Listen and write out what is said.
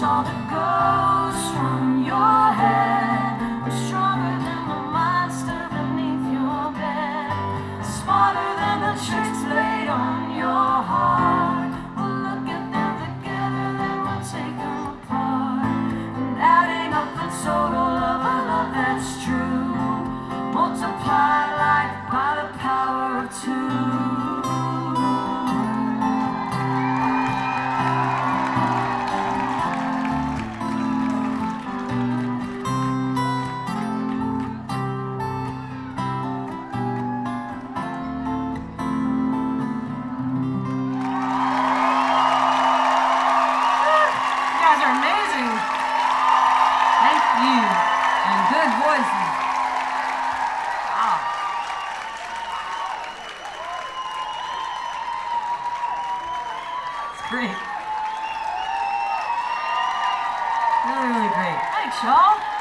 saw the ghost from your head was stronger than the monster beneath your bed, smarter than the tricks laid on your heart. We'll look at them together, then we'll take them apart, and adding up the total of a love that's true, multiply life by the power of two. And good voices. Wow. It's great. Really, really great. Thanks, y'all.